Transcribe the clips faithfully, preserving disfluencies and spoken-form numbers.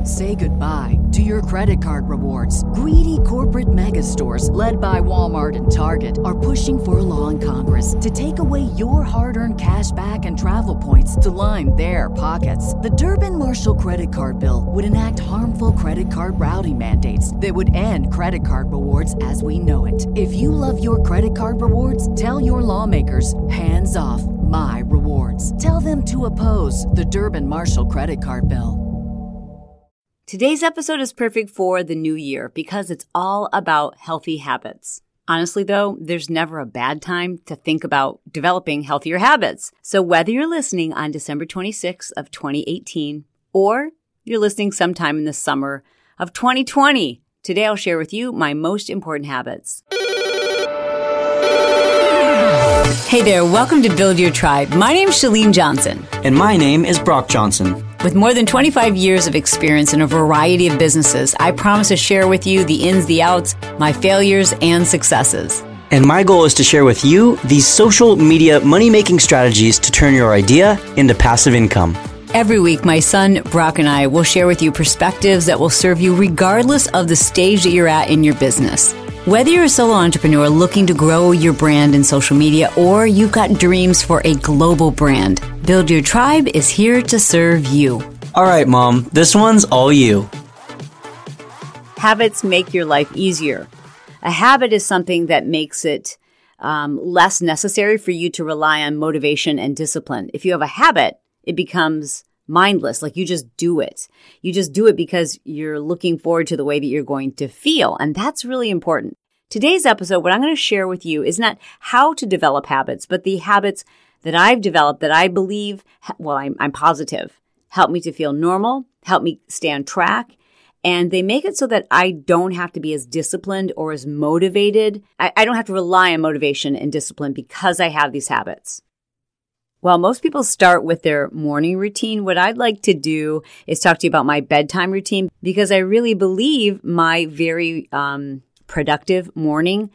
Say goodbye to your credit card rewards. Greedy corporate mega stores, led by Walmart and Target, are pushing for a law in Congress to take away your hard-earned cash back and travel points to line their pockets. The Durbin-Marshall credit card bill would enact harmful credit card routing mandates that would end credit card rewards as we know it. If you love your credit card rewards, tell your lawmakers, hands off my rewards. Tell them to oppose the Durbin-Marshall credit card bill. Today's episode is perfect for the new year because it's all about healthy habits. Honestly, though, there's never a bad time to think about developing healthier habits. So whether you're listening on December twenty-sixth of twenty eighteen or you're listening sometime in the summer of twenty twenty, today I'll share with you my most important habits. Hey there, welcome to Build Your Tribe. My name is Chalene Johnson. And my name is Brock Johnson. With more than twenty-five years of experience in a variety of businesses, I promise to share with you the ins, the outs, my failures, and successes. And my goal is to share with you these social media money-making strategies to turn your idea into passive income. Every week, my son, Brock, and I will share with you perspectives that will serve you regardless of the stage that you're at in your business. Whether you're a solo entrepreneur looking to grow your brand in social media or you've got dreams for a global brand, Build Your Tribe is here to serve you. All right, Mom, this one's all you. Habits make your life easier. A habit is something that makes it um, less necessary for you to rely on motivation and discipline. If you have a habit, it becomes mindless, like you just do it. You just do it because you're looking forward to the way that you're going to feel. And that's really important. Today's episode, what I'm going to share with you is not how to develop habits, but the habits that I've developed that I believe, well, I'm, I'm positive, help me to feel normal, help me stay on track. And they make it so that I don't have to be as disciplined or as motivated. I, I don't have to rely on motivation and discipline because I have these habits. Well, most people start with their morning routine. What I'd like to do is talk to you about my bedtime routine because I really believe my very um, productive morning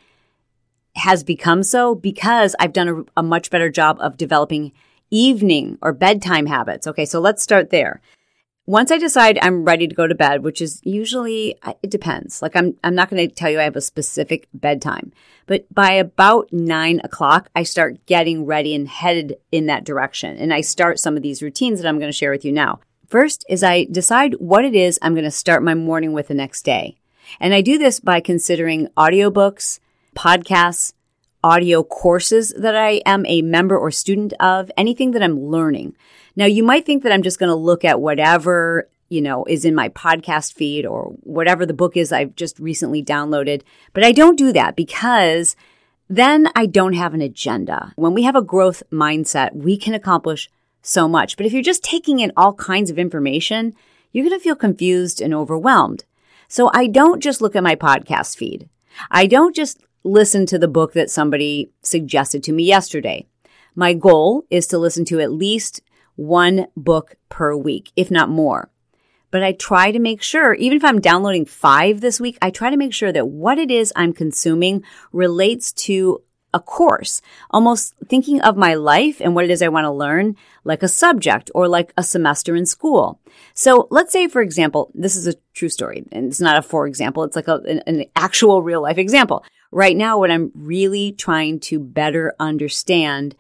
has become so because I've done a, a much better job of developing evening or bedtime habits. Okay, so let's start there. Once I decide I'm ready to go to bed, which is usually, it depends. Like I'm, I'm not going to tell you I have a specific bedtime, but by about nine o'clock, I start getting ready and headed in that direction. And I start some of these routines that I'm going to share with you now. First is I decide what it is I'm going to start my morning with the next day. And I do this by considering audiobooks, podcasts, audio courses that I am a member or student of, anything that I'm learning. Now, you might think that I'm just going to look at whatever, you know, is in my podcast feed or whatever the book is I've just recently downloaded, but I don't do that because then I don't have an agenda. When we have a growth mindset, we can accomplish so much. But if you're just taking in all kinds of information, you're going to feel confused and overwhelmed. So I don't just look at my podcast feed. I don't just listen to the book that somebody suggested to me yesterday. My goal is to listen to at least one book per week, if not more. But I try to make sure, even if I'm downloading five this week, I try to make sure that what it is I'm consuming relates to a course, almost thinking of my life and what it is I want to learn like a subject or like a semester in school. So let's say, for example, this is a true story, and it's not a for example, it's like a, an, an actual real life example. Right now, what I'm really trying to better understand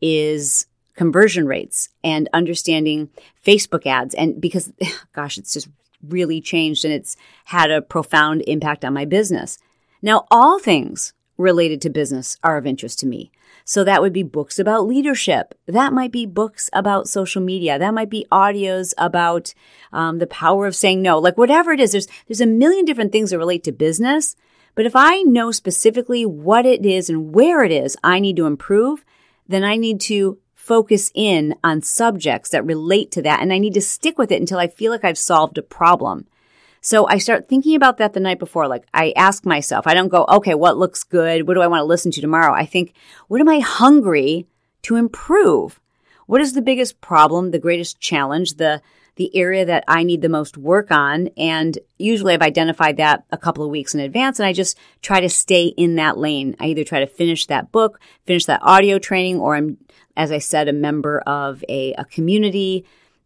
is conversion rates and understanding Facebook ads. And because, gosh, it's just really changed and it's had a profound impact on my business. Now, all things related to business are of interest to me. So that would be books about leadership. That might be books about social media. That might be audios about um, the power of saying no. Like whatever it is, there's there's a million different things that relate to business. But if I know specifically what it is and where it is I need to improve, then I need to focus in on subjects that relate to that. And I need to stick with it until I feel like I've solved a problem. So I start thinking about that the night before. Like I ask myself, I don't go, okay, what looks good? What do I want to listen to tomorrow? I think, what am I hungry to improve? What is the biggest problem, the greatest challenge, the the area that I need the most work on? And usually I've identified that a couple of weeks in advance, and I just try to stay in that lane. I either try to finish that book, finish that audio training, or I'm, as I said, a member of a, a community,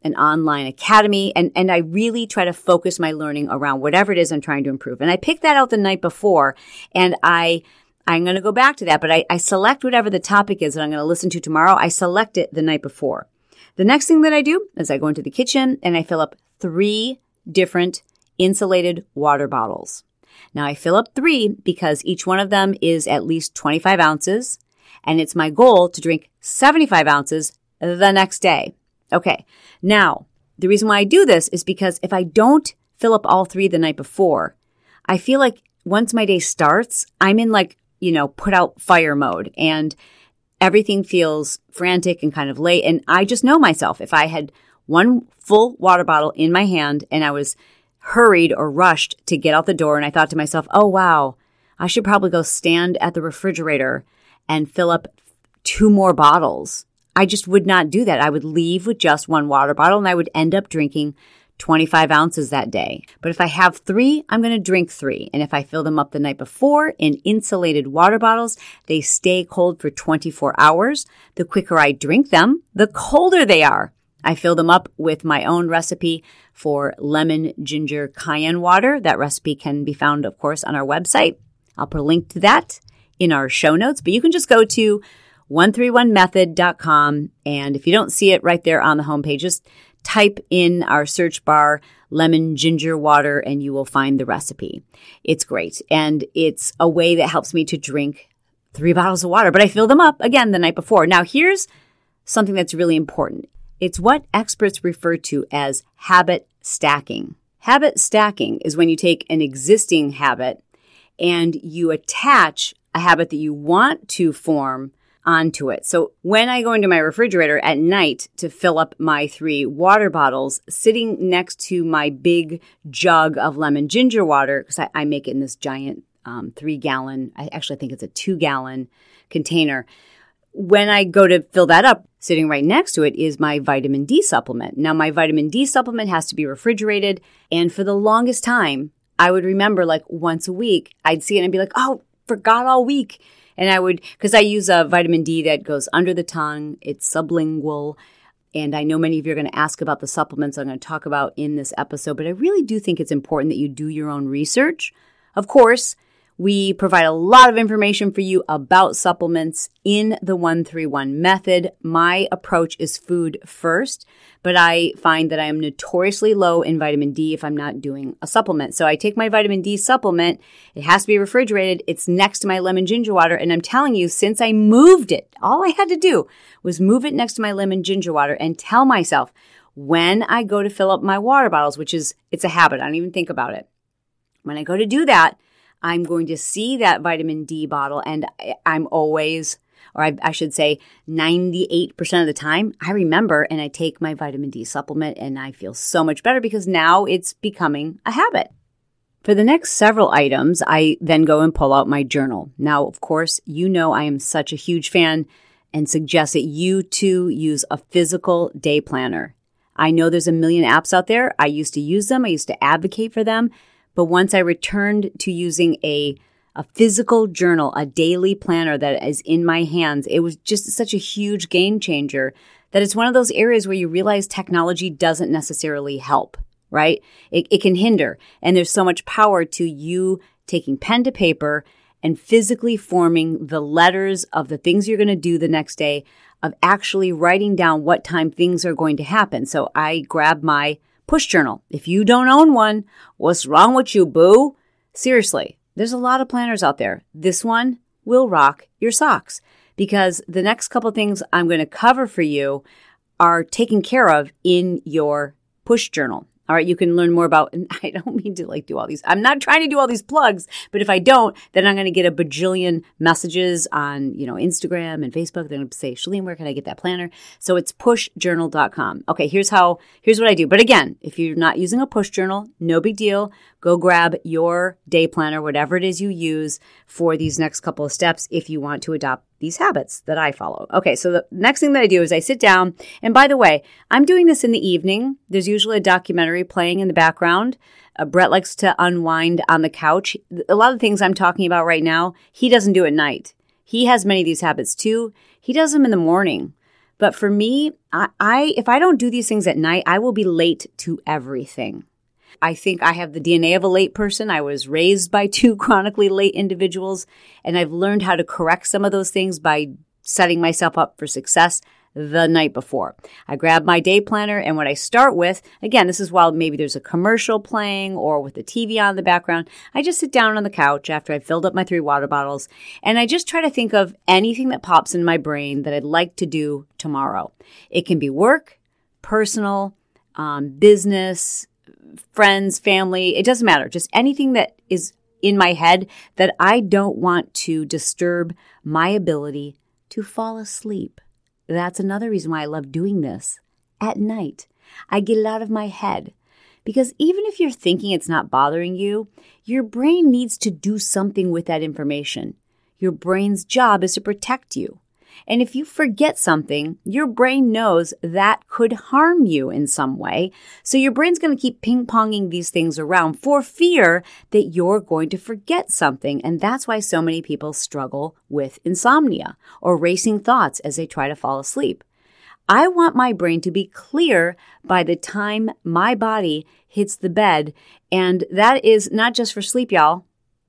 an online academy, and, and I really try to focus my learning around whatever it is I'm trying to improve. And I pick that out the night before, and I, I'm going to go back to that, but I, I select whatever the topic is that I'm going to listen to tomorrow. I select it the night before. The next thing that I do is I go into the kitchen and I fill up three different insulated water bottles. Now I fill up three because each one of them is at least twenty-five ounces, and it's my goal to drink seventy-five ounces the next day. Okay, now, the reason why I do this is because if I don't fill up all three the night before, I feel like once my day starts, I'm in like, you know, put out fire mode, and everything feels frantic and kind of late. And I just know myself. If I had one full water bottle in my hand and I was hurried or rushed to get out the door, and I thought to myself, oh, wow, I should probably go stand at the refrigerator and fill up two more bottles. I just would not do that. I would leave with just one water bottle and I would end up drinking twenty-five ounces that day. But if I have three, I'm going to drink three. And if I fill them up the night before in insulated water bottles, they stay cold for twenty-four hours. The quicker I drink them, the colder they are. I fill them up with my own recipe for lemon ginger cayenne water. That recipe can be found, of course, on our website. I'll put a link to that in our show notes, but you can just go to one three one method dot com. And if you don't see it right there on the homepage, just type in our search bar, lemon ginger water, and you will find the recipe. It's great. And it's a way that helps me to drink three bottles of water, but I fill them up again the night before. Now, here's something that's really important. It's what experts refer to as habit stacking. Habit stacking is when you take an existing habit and you attach a habit that you want to form onto it. So when I go into my refrigerator at night to fill up my three water bottles, sitting next to my big jug of lemon ginger water, because I, I make it in this giant um, three gallon, I actually think it's a two gallon container. When I go to fill that up, sitting right next to it is my vitamin D supplement. Now, my vitamin D supplement has to be refrigerated. And for the longest time, I would remember like once a week, I'd see it and I'd be like, oh, forgot all week. And I would, because I use a vitamin D that goes under the tongue, it's sublingual. And I know many of you are going to ask about the supplements I'm going to talk about in this episode, but I really do think it's important that you do your own research. Of course, we provide a lot of information for you about supplements in the one three one method. My approach is food first, but I find that I am notoriously low in vitamin D if I'm not doing a supplement. So I take my vitamin D supplement. It has to be refrigerated. It's next to my lemon ginger water. And I'm telling you, since I moved it, all I had to do was move it next to my lemon ginger water and tell myself when I go to fill up my water bottles, which is, it's a habit. I don't even think about it. When I go to do that, I'm going to see that vitamin D bottle, and I'm always, or I, I should say ninety-eight percent of the time, I remember and I take my vitamin D supplement and I feel so much better because now it's becoming a habit. For the next several items, I then go and pull out my journal. Now, of course, you know I am such a huge fan and suggest that you too use a physical day planner. I know there's a million apps out there. I used to use them. I used to advocate for them. But once I returned to using a, a physical journal, a daily planner that is in my hands, it was just such a huge game changer that it's one of those areas where you realize technology doesn't necessarily help, right? It, it can hinder. And there's so much power to you taking pen to paper and physically forming the letters of the things you're going to do the next day, of actually writing down what time things are going to happen. So I grab my push journal. If you don't own one, what's wrong with you, boo? Seriously, there's a lot of planners out there. This one will rock your socks because the next couple of things I'm going to cover for you are taken care of in your push journal. All right, you can learn more about, and I don't mean to like do all these. I'm not trying to do all these plugs, but if I don't, then I'm going to get a bajillion messages on, you know, Instagram and Facebook. They're going to say, Chalene, where can I get that planner? So it's push journal dot com. Okay, here's how, here's what I do. But again, if you're not using a push journal, no big deal. Go grab your day planner, whatever it is you use for these next couple of steps if you want to adopt these habits that I follow. Okay, so the next thing that I do is I sit down. And by the way, I'm doing this in the evening. There's usually a documentary playing in the background. Uh, Brett likes to unwind on the couch. A lot of the things I'm talking about right now, he doesn't do at night. He has many of these habits too. He does them in the morning. But for me, I, I if I don't do these things at night, I will be late to everything. I think I have the D N A of a late person. I was raised by two chronically late individuals, and I've learned how to correct some of those things by setting myself up for success the night before. I grab my day planner, and what I start with, again, this is while maybe there's a commercial playing or with the T V on in the background, I just sit down on the couch after I've filled up my three water bottles, and I just try to think of anything that pops in my brain that I'd like to do tomorrow. It can be work, personal, um, business, friends, family, it doesn't matter. Just anything that is in my head that I don't want to disturb my ability to fall asleep. That's another reason why I love doing this at night. I get it out of my head because even if you're thinking it's not bothering you, your brain needs to do something with that information. Your brain's job is to protect you. And if you forget something, your brain knows that could harm you in some way. So your brain's going to keep ping-ponging these things around for fear that you're going to forget something. And that's why so many people struggle with insomnia or racing thoughts as they try to fall asleep. I want my brain to be clear by the time my body hits the bed. And that is not just for sleep, y'all.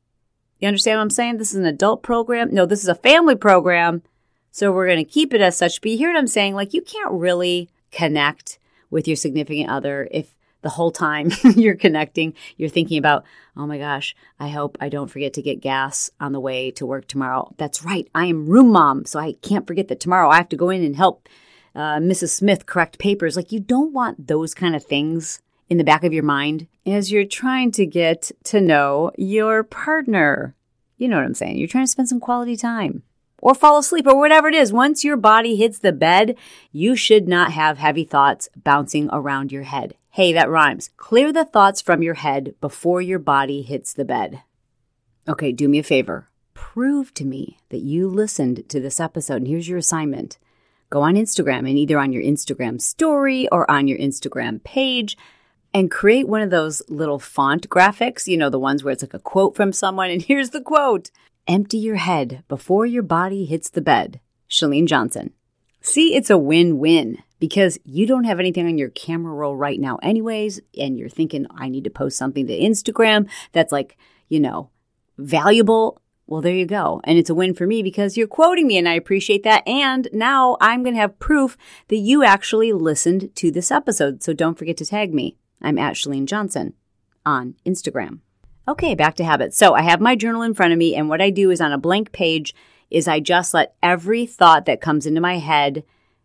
You understand what I'm saying? This is an adult program. No, this is a family program. So we're going to keep it as such. But you hear what I'm saying? Like, you can't really connect with your significant other if the whole time you're connecting, you're thinking about, oh my gosh, I hope I don't forget to get gas on the way to work tomorrow. That's right. I am room mom, so I can't forget that tomorrow I have to go in and help uh, Missus Smith correct papers. Like, you don't want those kind of things in the back of your mind as you're trying to get to know your partner. You know what I'm saying? You're trying to spend some quality time. Or fall asleep or whatever it is. Once your body hits the bed, you should not have heavy thoughts bouncing around your head. Hey, that rhymes. Clear the thoughts from your head before your body hits the bed. Okay, do me a favor. Prove to me that you listened to this episode. And here's your assignment. Go on Instagram and either on your Instagram story or on your Instagram page and create one of those little font graphics, you know, the ones where it's like a quote from someone. And here's the quote. Empty your head before your body hits the bed. Chalene Johnson. See, it's a win-win because you don't have anything on your camera roll right now anyways, and you're thinking, I need to post something to Instagram that's like, you know, valuable. Well, there you go. And it's a win for me because you're quoting me and I appreciate that. And now I'm going to have proof that you actually listened to this episode. So don't forget to tag me. I'm at Chalene Johnson on Instagram. Okay, back to habits. So I have my journal in front of me, and what I do is on a blank page is I just let every thought that comes into my head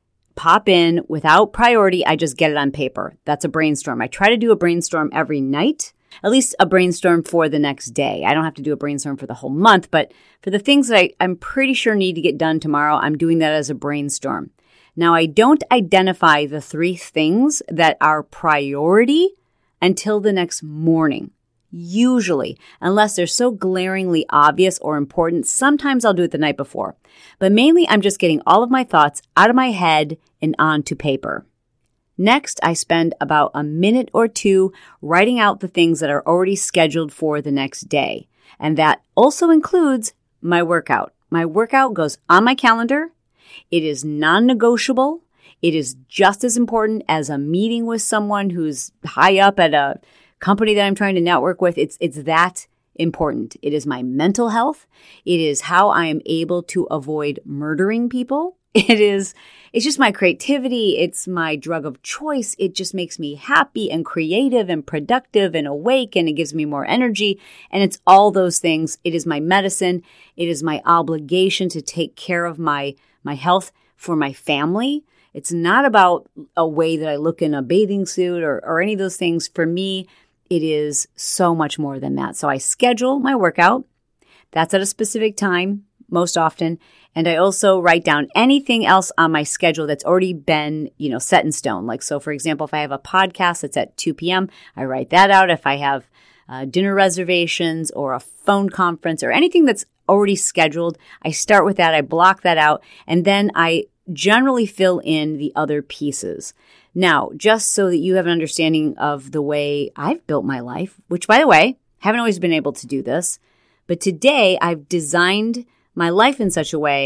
pop in without priority. I just get it on paper. That's a brainstorm. I try to do a brainstorm every night, at least a brainstorm for the next day. I don't have to do a brainstorm for the whole month, but for the things that I, I'm pretty sure need to get done tomorrow, I'm doing that as a brainstorm. Now, I don't identify the three things that are priority until the next morning. Usually, unless they're so glaringly obvious or important, sometimes I'll do it the night before. But mainly, I'm just getting all of my thoughts out of my head and onto paper. Next, I spend about a minute or two writing out the things that are already scheduled for the next day. And that also includes my workout. My workout goes on my calendar. It is non-negotiable. It is just as important as a meeting with someone who's high up at a company that I'm trying to network with. It's it's that important. It is my mental health. It is how I am able to avoid murdering people. It is, it's just my creativity. It's my drug of choice. It just makes me happy and creative and productive and awake, and it gives me more energy. And it's all those things. It is my medicine. It is my obligation to take care of my, my health for my family. It's not about a way that I look in a bathing suit or, or any of those things. For me, it is so much more than that. So I schedule my workout. That's at a specific time most often. And I also write down anything else on my schedule that's already been, you know, set in stone. Like, so for example, if I have a podcast that's at two p.m., I write that out. If I have uh, dinner reservations or a phone conference or anything that's already scheduled, I start with that. I block that out. And then I generally fill in the other pieces. Now, just so that you have an understanding of the way I've built my life, which, by the way, haven't always been able to do this, but today I've designed my life in such a way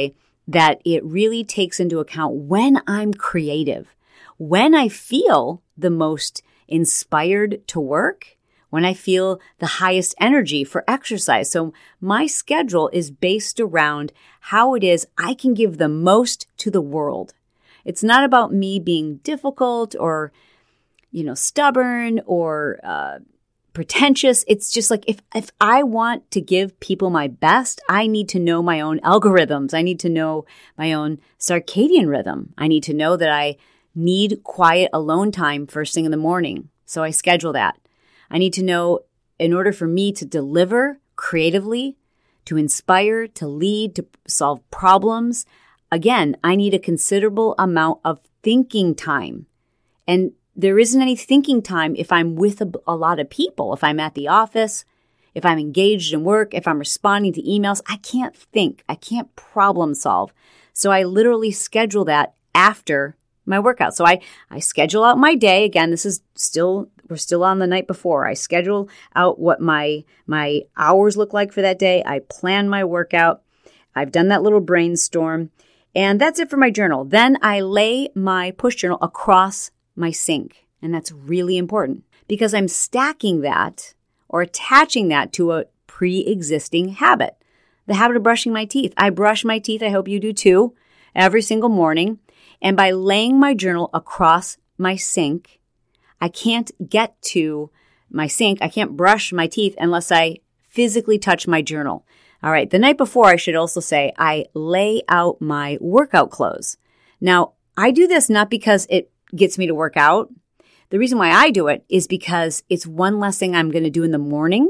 that it really takes into account when I'm creative, when I feel the most inspired to work, when I feel the highest energy for exercise. So my schedule is based around how it is I can give the most to the world. It's not about me being difficult or, you know, stubborn or uh, pretentious. It's just like if, if I want to give people my best, I need to know my own algorithms. I need to know my own circadian rhythm. I need to know that I need quiet alone time first thing in the morning. So I schedule that. I need to know in order for me to deliver creatively, to inspire, to lead, to solve problems, again, I need a considerable amount of thinking time. And there isn't any thinking time if I'm with a, a lot of people. If I'm at the office, if I'm engaged in work, if I'm responding to emails, I can't think. I can't problem solve. So I literally schedule that after my workout. So I, I schedule out my day. Again, this is still, we're still on the night before. I schedule out what my, my hours look like for that day. I plan my workout. I've done that little brainstorm. And that's it for my journal. Then I lay my push journal across my sink. And that's really important because I'm stacking that or attaching that to a pre-existing habit. The habit of brushing my teeth. I brush my teeth. I hope you do too, every single morning. And by laying my journal across my sink, I can't get to my sink. I can't brush my teeth unless I physically touch my journal. All right. The night before, I should also say, I lay out my workout clothes. Now, I do this not because it gets me to work out. The reason why I do it is because it's one less thing I'm going to do in the morning,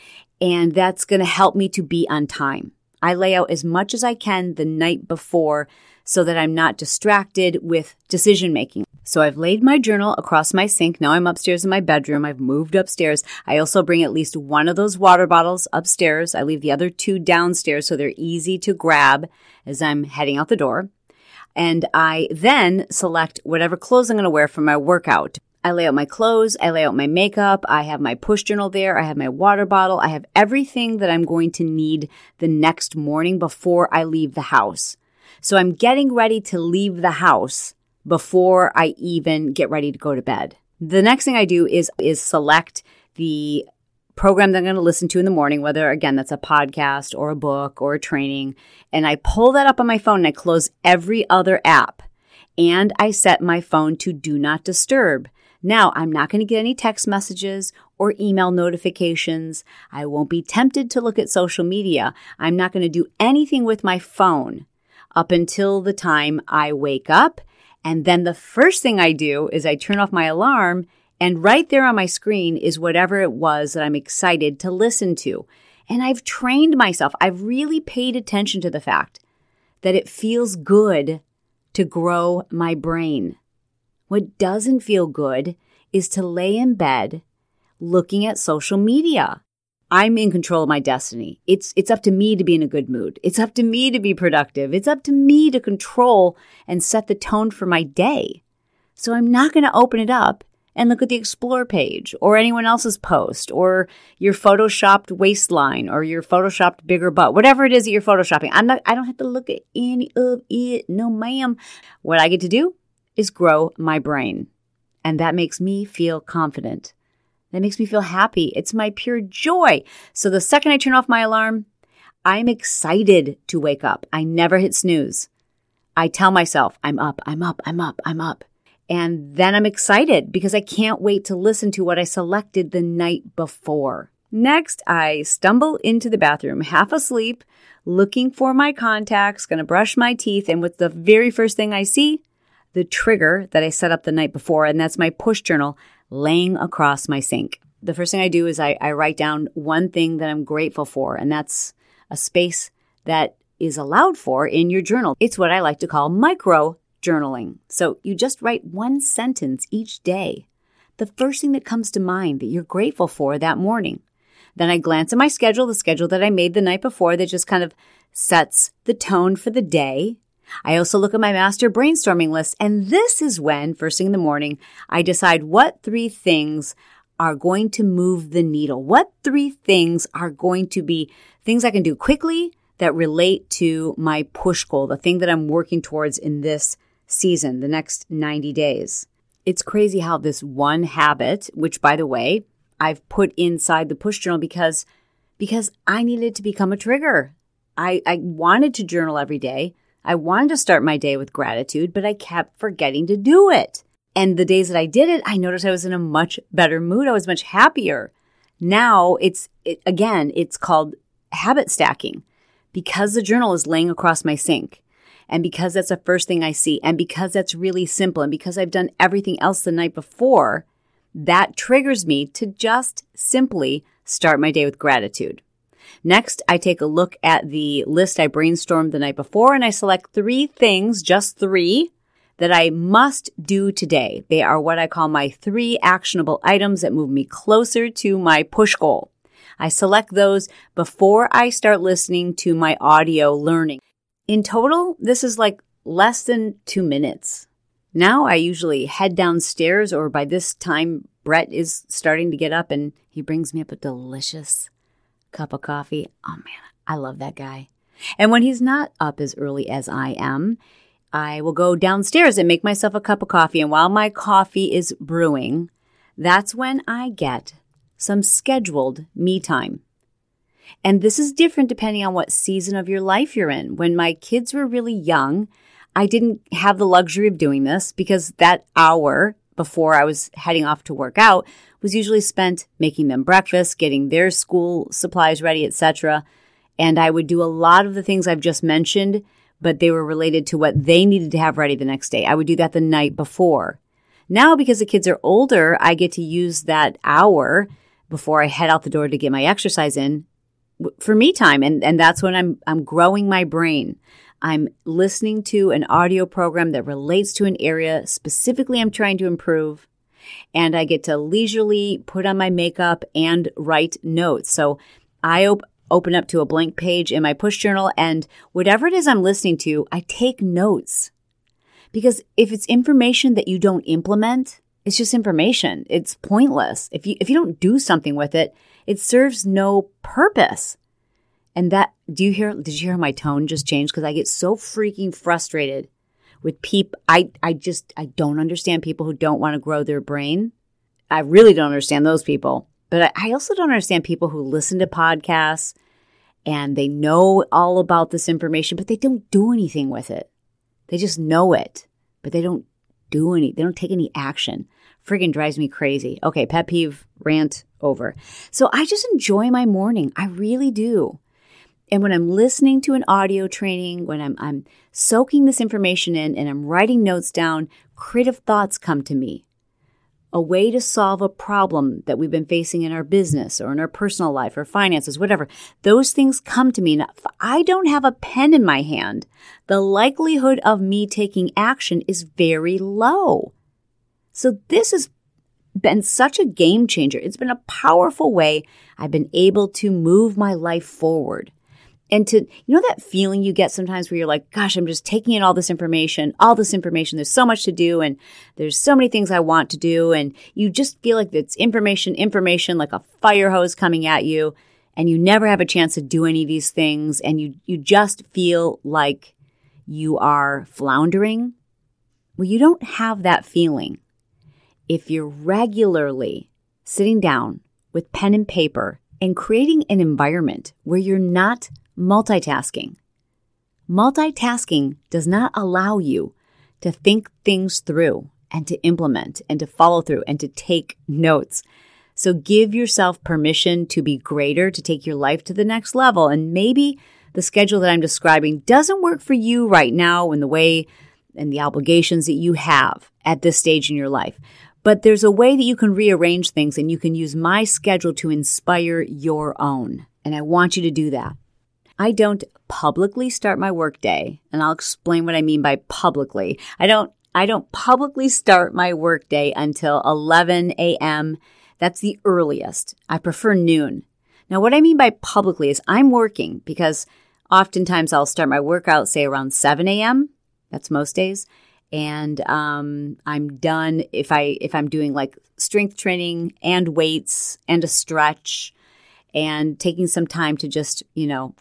and that's going to help me to be on time. I lay out as much as I can the night before so that I'm not distracted with decision making. So I've laid my journal across my sink. Now I'm upstairs in my bedroom. I've moved upstairs. I also bring at least one of those water bottles upstairs. I leave the other two downstairs so they're easy to grab as I'm heading out the door. And I then select whatever clothes I'm going to wear for my workout. I lay out my clothes. I lay out my makeup. I have my push journal there. I have my water bottle. I have everything that I'm going to need the next morning before I leave the house. So I'm getting ready to leave the house before I even get ready to go to bed. The next thing I do is, is select the program that I'm going to listen to in the morning, whether, again, that's a podcast or a book or a training. And I pull that up on my phone and I close every other app. And I set my phone to do not disturb. Now, I'm not going to get any text messages or email notifications. I won't be tempted to look at social media. I'm not going to do anything with my phone up until the time I wake up. And then the first thing I do is I turn off my alarm, and right there on my screen is whatever it was that I'm excited to listen to. And I've trained myself. I've really paid attention to the fact that it feels good to grow my brain. What doesn't feel good is to lay in bed looking at social media. I'm in control of my destiny. It's it's up to me to be in a good mood. It's up to me to be productive. It's up to me to control and set the tone for my day. So I'm not going to open it up and look at the Explore page or anyone else's post or your photoshopped waistline or your photoshopped bigger butt, whatever it is that you're photoshopping. I'm not, I don't have to look at any of it. No, ma'am. What I get to do is grow my brain. And that makes me feel confident. That makes me feel happy. It's my pure joy. So the second I turn off my alarm, I'm excited to wake up. I never hit snooze. I tell myself, I'm up, I'm up, I'm up, I'm up. And then I'm excited because I can't wait to listen to what I selected the night before. Next, I stumble into the bathroom, half asleep, looking for my contacts, going to brush my teeth. And what's the very first thing I see? The trigger that I set up the night before, and that's my push journal laying across my sink. The first thing I do is I, I write down one thing that I'm grateful for, and that's a space that is allowed for in your journal. It's what I like to call micro journaling. So you just write one sentence each day, the first thing that comes to mind that you're grateful for that morning. Then I glance at my schedule, the schedule that I made the night before that just kind of sets the tone for the day. I also look at my master brainstorming list, and this is when, first thing in the morning, I decide what three things are going to move the needle. What three things are going to be things I can do quickly that relate to my push goal, the thing that I'm working towards in this season, the next ninety days. It's crazy how this one habit, which by the way, I've put inside the push journal because, because I needed to become a trigger. I, I wanted to journal every day. I wanted to start my day with gratitude, but I kept forgetting to do it. And the days that I did it, I noticed I was in a much better mood. I was much happier. Now it's, it, again, it's called habit stacking because the journal is laying across my sink. And because that's the first thing I see, and because that's really simple, and because I've done everything else the night before, that triggers me to just simply start my day with gratitude. Next, I take a look at the list I brainstormed the night before, and I select three things, just three, that I must do today. They are what I call my three actionable items that move me closer to my push goal. I select those before I start listening to my audio learning. In total, this is like less than two minutes. Now I usually head downstairs, or by this time, Brett is starting to get up and he brings me up a delicious cup of coffee. Oh man, I love that guy. And when he's not up as early as I am, I will go downstairs and make myself a cup of coffee. And while my coffee is brewing, that's when I get some scheduled me time. And this is different depending on what season of your life you're in. When my kids were really young, I didn't have the luxury of doing this because that hour before I was heading off to work out was usually spent making them breakfast, getting their school supplies ready, et cetera. And I would do a lot of the things I've just mentioned, but they were related to what they needed to have ready the next day. I would do that the night before. Now, because the kids are older, I get to use that hour before I head out the door to get my exercise in for me time. And, and that's when I'm, I'm growing my brain. I'm listening to an audio program that relates to an area specifically I'm trying to improve. And I get to leisurely put on my makeup and write notes. So I op- open up to a blank page in my push journal, and whatever it is I'm listening to, I take notes. Because if it's information that you don't implement, it's just information. It's pointless. If you, if you don't do something with it, it serves no purpose. And that, do you hear, did you hear my tone just change? Because I get so freaking frustrated with people. I, I just, I don't understand people who don't want to grow their brain. I really don't understand those people. But I, I also don't understand people who listen to podcasts and they know all about this information, but they don't do anything with it. They just know it, but they don't do any, they don't take any action. Friggin' drives me crazy. Okay, pet peeve, rant over. So I just enjoy my morning. I really do. And when I'm listening to an audio training, when I'm I'm soaking this information in and I'm writing notes down, creative thoughts come to me. A way to solve a problem that we've been facing in our business or in our personal life or finances, whatever. Those things come to me. And if I don't have a pen in my hand, the likelihood of me taking action is very low. So this has been such a game changer. It's been a powerful way I've been able to move my life forward. And to, you know, that feeling you get sometimes where you're like, gosh, I'm just taking in all this information, all this information. There's so much to do and there's so many things I want to do. And you just feel like it's information, information, like a fire hose coming at you. And you never have a chance to do any of these things. And you, you just feel like you are floundering. Well, you don't have that feeling if you're regularly sitting down with pen and paper and creating an environment where you're not multitasking. Multitasking does not allow you to think things through and to implement and to follow through and to take notes. So give yourself permission to be greater, to take your life to the next level. And maybe the schedule that I'm describing doesn't work for you right now in the way and the obligations that you have at this stage in your life. But there's a way that you can rearrange things and you can use my schedule to inspire your own. And I want you to do that. I don't publicly start my workday, and I'll explain what I mean by publicly. I don't I don't publicly start my workday until eleven a.m. That's the earliest. I prefer noon. Now, what I mean by publicly is I'm working because oftentimes I'll start my workout, say, around seven a.m. That's most days. And um, I'm done if, I, if I'm doing like strength training and weights and a stretch and taking some time to just, you know,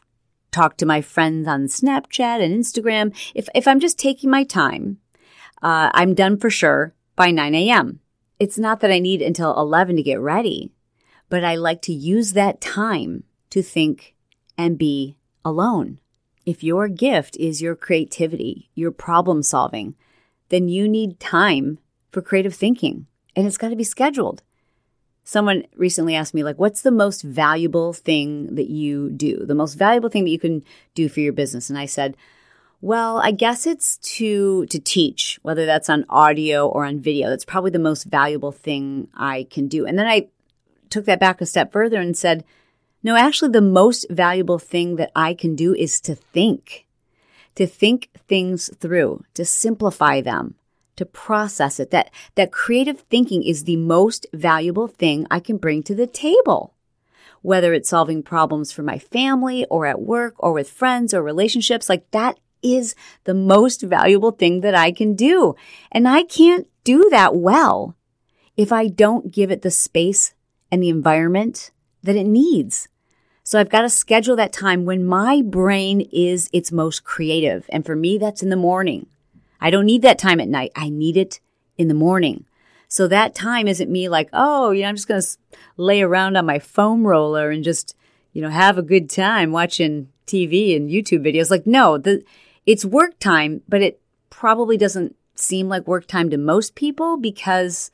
talk to my friends on Snapchat and Instagram. If, if I'm just taking my time, uh, I'm done for sure by nine a.m. It's not that I need until eleven to get ready, but I like to use that time to think and be alone. If your gift is your creativity, your problem solving, then you need time for creative thinking, and it's got to be scheduled. Someone recently asked me, like, what's the most valuable thing that you do? The most valuable thing that you can do for your business? And I said, well, I guess it's to to teach, whether that's on audio or on video. That's probably the most valuable thing I can do. And then I took that back a step further and said, no, actually, the most valuable thing that I can do is to think, to think things through, to simplify them, to process it. That, that creative thinking is the most valuable thing I can bring to the table, whether it's solving problems for my family or at work or with friends or relationships. Like, that is the most valuable thing that I can do. And I can't do that well if I don't give it the space and the environment that it needs. So I've got to schedule that time when my brain is its most creative. And for me, that's in the morning. I don't need that time at night. I need it in the morning. So that time isn't me like, oh, you know, I'm just going to lay around on my foam roller and just, you know, have a good time watching T V and YouTube videos. Like, no, the, it's work time, but it probably doesn't seem like work time to most people because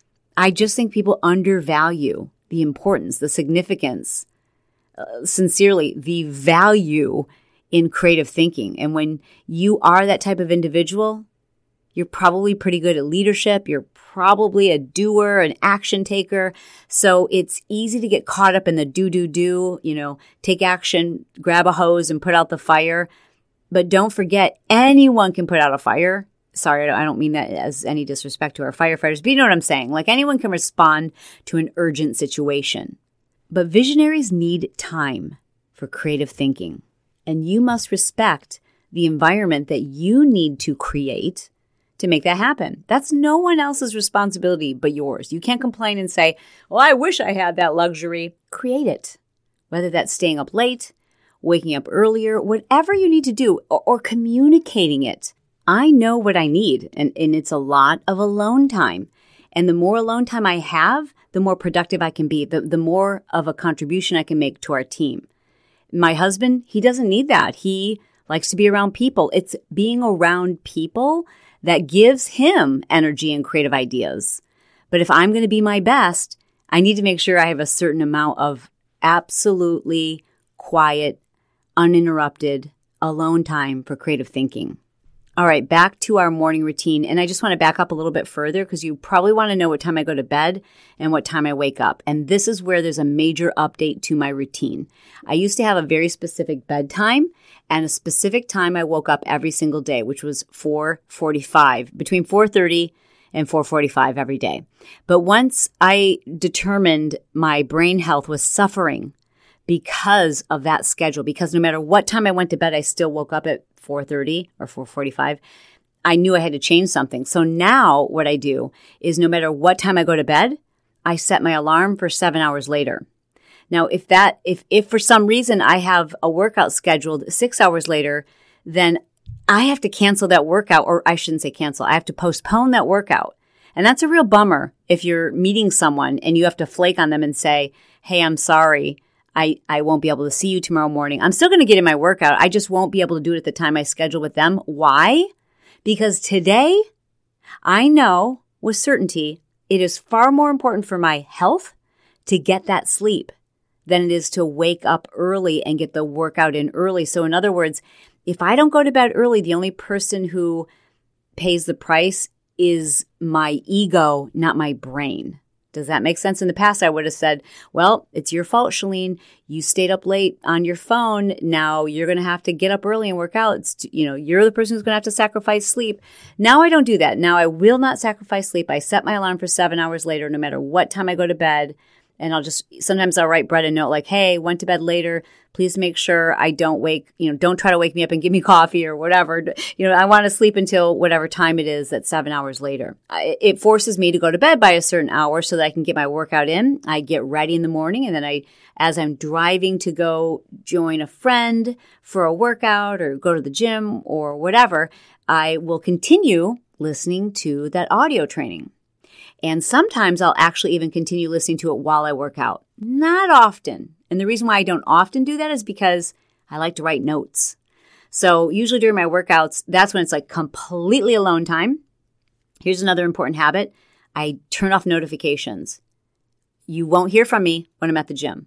I just think people undervalue the importance, the significance, uh, sincerely, the value in creative thinking. And when you are that type of individual, you're probably pretty good at leadership. You're probably a doer, an action taker. So it's easy to get caught up in the do, do, do, you know, take action, grab a hose and put out the fire. But don't forget, anyone can put out a fire. Sorry, I don't mean that as any disrespect to our firefighters, but you know what I'm saying. Like, anyone can respond to an urgent situation. But visionaries need time for creative thinking. And you must respect the environment that you need to create to make that happen. That's no one else's responsibility but yours. You can't complain and say, well, I wish I had that luxury. Create it. Whether that's staying up late, waking up earlier, whatever you need to do, or, or communicating it. I know what I need, and, and it's a lot of alone time. And the more alone time I have, the more productive I can be, the, the more of a contribution I can make to our team. My husband, he doesn't need that. He likes to be around people. It's being around people that gives him energy and creative ideas. But if I'm going to be my best, I need to make sure I have a certain amount of absolutely quiet, uninterrupted, alone time for creative thinking. All right, back to our morning routine. And I just want to back up a little bit further because you probably want to know what time I go to bed and what time I wake up. And this is where there's a major update to my routine. I used to have a very specific bedtime and a specific time I woke up every single day, which was four forty-five, between four thirty and four forty-five every day. But once I determined my brain health was suffering because of that schedule, because no matter what time I went to bed, I still woke up at four thirty or four forty-five, I knew I had to change something. So now what I do is no matter what time I go to bed, I set my alarm for seven hours later. Now, if that, if, if for some reason I have a workout scheduled six hours later, then I have to cancel that workout, or I shouldn't say cancel. I have to postpone that workout. And that's a real bummer if you're meeting someone and you have to flake on them and say, hey, I'm sorry. I, I won't be able to see you tomorrow morning. I'm still going to get in my workout. I just won't be able to do it at the time I schedule with them. Why? Because today, I know with certainty it is far more important for my health to get that sleep than it is to wake up early and get the workout in early. So in other words, if I don't go to bed early, the only person who pays the price is my ego, not my brain. Does that make sense? In the past, I would have said, well, it's your fault, Chalene. You stayed up late on your phone. Now you're going to have to get up early and work out. It's, you know, you're the person who's going to have to sacrifice sleep. Now I don't do that. Now I will not sacrifice sleep. I set my alarm for seven hours later, no matter what time I go to bed. And I'll just, sometimes I'll write Brett a note like, hey, went to bed later. Please make sure I don't wake, you know, don't try to wake me up and give me coffee or whatever. You know, I want to sleep until whatever time it is that's seven hours later. I, it forces me to go to bed by a certain hour so that I can get my workout in. I get ready in the morning, and then I, as I'm driving to go join a friend for a workout or go to the gym or whatever, I will continue listening to that audio training. And sometimes I'll actually even continue listening to it while I work out. Not often. And the reason why I don't often do that is because I like to write notes. So usually during my workouts, that's when it's like completely alone time. Here's another important habit. I turn off notifications. You won't hear from me when I'm at the gym.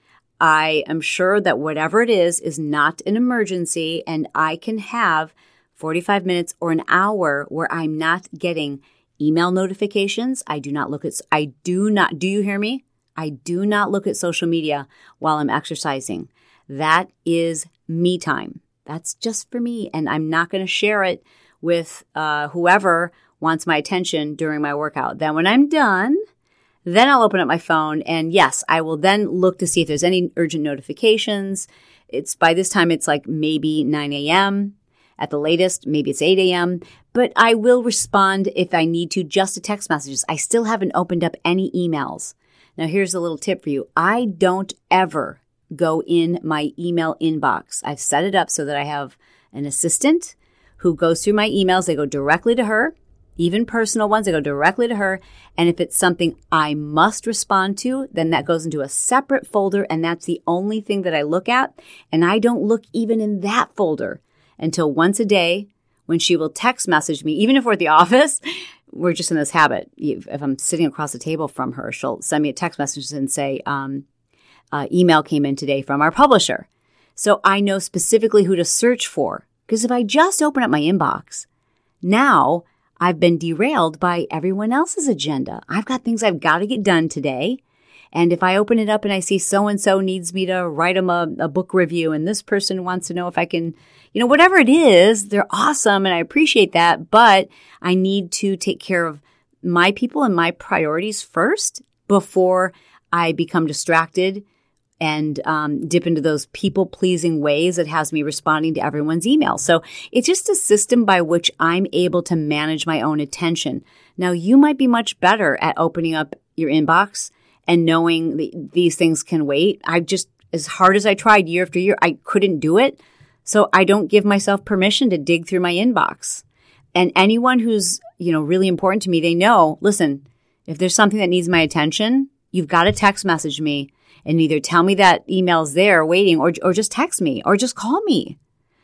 I am sure that whatever it is is not an emergency, and I can have forty-five minutes or an hour where I'm not getting email notifications. I do not look at, I do not, do you hear me? I do not look at social media while I'm exercising. That is me time. That's just for me. And I'm not going to share it with uh, whoever wants my attention during my workout. Then when I'm done, then I'll open up my phone. And yes, I will then look to see if there's any urgent notifications. It's by this time, it's like maybe nine a.m. At the latest, maybe it's eight a.m., but I will respond if I need to just to text messages. I still haven't opened up any emails. Now, here's a little tip for you. I don't ever go in my email inbox. I've set it up so that I have an assistant who goes through my emails. They go directly to her, even personal ones. They go directly to her. And if it's something I must respond to, then that goes into a separate folder, and that's the only thing that I look at. And I don't look even in that folder until once a day when she will text message me. Even if we're at the office, we're just in this habit. If I'm sitting across the table from her, she'll send me a text message and say, um, uh, email came in today from our publisher. So I know specifically who to search for. Because if I just open up my inbox, now I've been derailed by everyone else's agenda. I've got things I've got to get done today. And if I open it up and I see so-and-so needs me to write them a, a book review, and this person wants to know if I can, you know, whatever it is, they're awesome and I appreciate that, but I need to take care of my people and my priorities first before I become distracted and um, dip into those people-pleasing ways that has me responding to everyone's email. So it's just a system by which I'm able to manage my own attention. Now, you might be much better at opening up your inbox and knowing that these things can wait. I just, as hard as I tried year after year, I couldn't do it. So I don't give myself permission to dig through my inbox. And anyone who's, you know, really important to me, they know, listen, if there's something that needs my attention, you've got to text message me and either tell me that email's there waiting, or or just text me or just call me.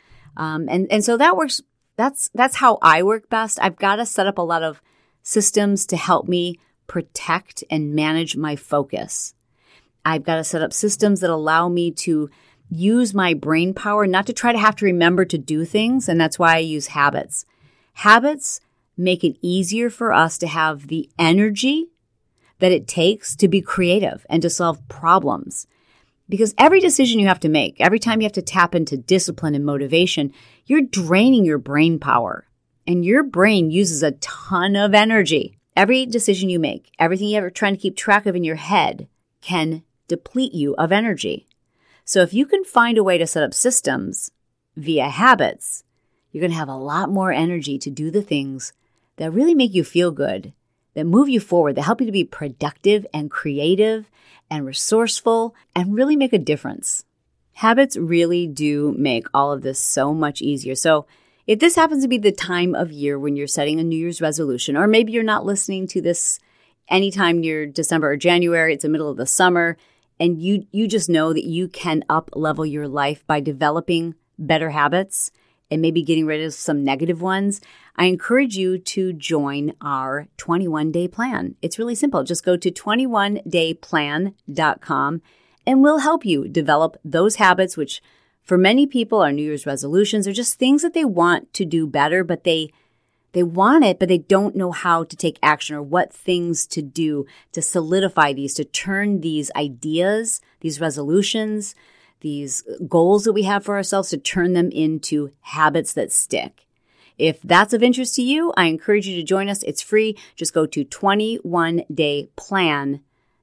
Um, and, and so that works. That's, that's how I work best. I've got to set up a lot of systems to help me protect and manage my focus. I've got to set up systems that allow me to use my brain power, not to try to have to remember to do things. And that's why I use habits. Habits make it easier for us to have the energy that it takes to be creative and to solve problems. Because every decision you have to make, every time you have to tap into discipline and motivation, you're draining your brain power. And your brain uses a ton of energy. Every decision you make, everything you're ever trying to keep track of in your head can deplete you of energy. So if you can find a way to set up systems via habits, you're going to have a lot more energy to do the things that really make you feel good, that move you forward, that help you to be productive and creative and resourceful and really make a difference. Habits really do make all of this so much easier. So if this happens to be the time of year when you're setting a New Year's resolution, or maybe you're not listening to this anytime near December or January, it's the middle of the summer, and you you just know that you can up-level your life by developing better habits and maybe getting rid of some negative ones, I encourage you to join our twenty-one day plan. It's really simple. Just go to twenty-one day plan dot com and we'll help you develop those habits, which for many people are New Year's resolutions. They're just things that they want to do better, but they they want it, but they don't know how to take action or what things to do to solidify these, to turn these ideas, these resolutions, these goals that we have for ourselves, to turn them into habits that stick. If that's of interest to you, I encourage you to join us. It's free. Just go to twenty-one day plan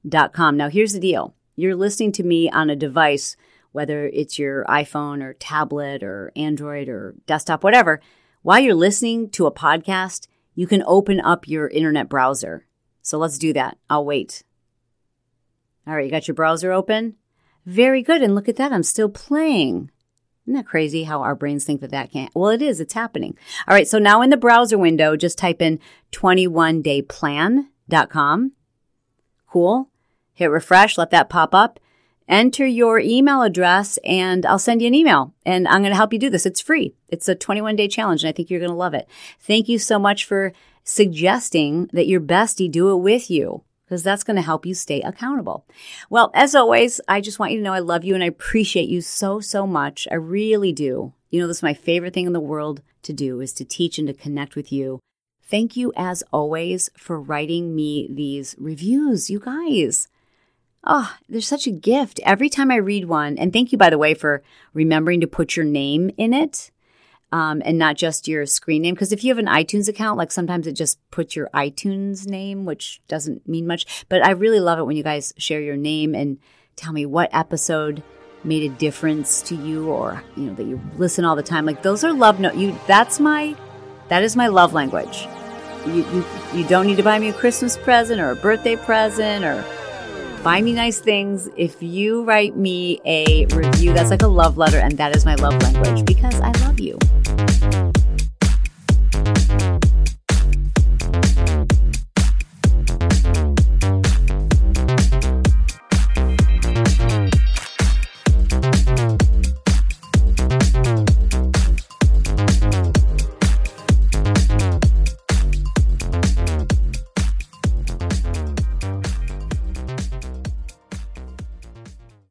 dot com. Now, here's the deal. You're listening to me on a device, whether it's your iPhone or tablet or Android or desktop, whatever. While you're listening to a podcast, you can open up your internet browser. So let's do that. I'll wait. All right, you got your browser open? Very good. And look at that. I'm still playing. Isn't that crazy how our brains think that that can't? Well, it is. It's happening. All right. So now in the browser window, just type in twenty-one day plan dot com. Cool. Hit refresh. Let that pop up. Enter your email address and I'll send you an email and I'm going to help you do this. It's free. It's a twenty-one day challenge and I think you're going to love it. Thank you so much for suggesting that your bestie do it with you, because that's going to help you stay accountable. Well, as always, I just want you to know I love you and I appreciate you so, so much. I really do. You know, this is my favorite thing in the world to do, is to teach and to connect with you. Thank you, as always, for writing me these reviews, you guys. Oh, they're such a gift every time I read one. And thank you, by the way, for remembering to put your name in it. Um, and not just your screen name. Because if you have an iTunes account, like sometimes it just puts your iTunes name, which doesn't mean much. But I really love it when you guys share your name and tell me what episode made a difference to you, or, you know, that you listen all the time. Like, those are love note. You, that's my, that is my love language. You, you, you don't need to buy me a Christmas present or a birthday present or buy me nice things. If you write me a review, that's like a love letter, and that is my love language, because I love you.